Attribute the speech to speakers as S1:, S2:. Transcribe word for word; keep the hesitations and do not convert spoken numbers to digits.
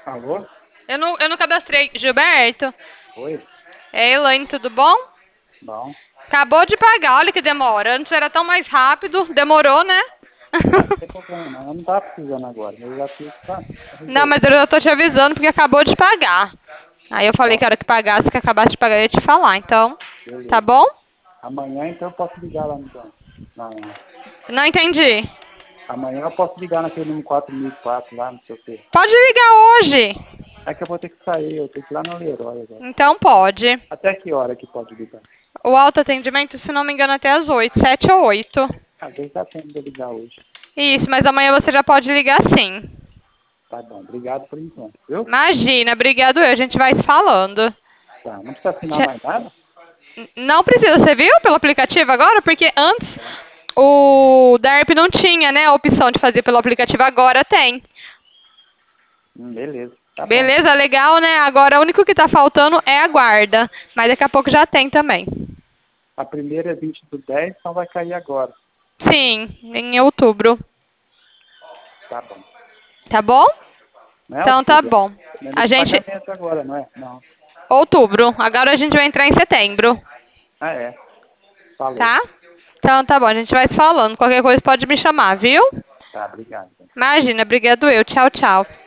S1: Alô?
S2: Eu não, eu não cadastrei. Gilberto?
S1: Oi?
S2: É, Elaine, tudo bom?
S1: Bom.
S2: Acabou de pagar, olha que demora. Antes era tão mais rápido, demorou, né?
S1: Não, não tem problema não. Eu não estava precisando agora. Eu já fiz pra pra
S2: Não,
S1: resolver.
S2: mas eu já tô te avisando porque acabou de pagar. Aí eu falei que
S1: Bom,
S2: a hora que pagasse, que acabasse de pagar, eu ia te falar. Então, tá
S1: beleza.
S2: bom?
S1: Amanhã então eu posso ligar lá no banco. Não.
S2: Não entendi.
S1: Amanhã eu posso ligar naquele número quatro mil e quatro lá, não sei o quê.
S2: Pode ligar hoje.
S1: É que eu vou ter que sair, eu tenho que ir lá no Leroy agora.
S2: Então pode.
S1: Até que hora que pode ligar?
S2: O autoatendimento, se não me engano, até às oito, sete ou oito.
S1: Às vezes dá tempo de eu ligar hoje.
S2: Isso, mas amanhã você já pode ligar sim.
S1: Tá bom, obrigado por enquanto, viu?
S2: Imagina, obrigado eu, a gente vai se falando.
S1: Tá, não precisa assinar
S2: Tchau.
S1: mais nada?
S2: Não precisa, você viu pelo aplicativo agora? Porque antes
S1: É.
S2: o D A R P não tinha, né, a opção de fazer pelo aplicativo, agora tem.
S1: Hum, beleza, tá bom.
S2: Beleza, legal, né? Agora o único que tá faltando é a guarda, mas daqui a pouco já tem também.
S1: A primeira é vinte do dez, então vai cair agora.
S2: Sim, em outubro.
S1: Tá bom.
S2: Tá bom?
S1: Não é
S2: Então tá
S1: outubro.
S2: bom.
S1: Não é
S2: A
S1: mês de
S2: gente.
S1: pagamento agora, não é? Não.
S2: Outubro. Agora a gente vai entrar em setembro.
S1: Ah, é. Falou.
S2: Tá? Então tá bom, a gente vai se falando. Qualquer coisa pode me chamar, viu?
S1: Tá, obrigado.
S2: Imagina, obrigado eu. Tchau, tchau.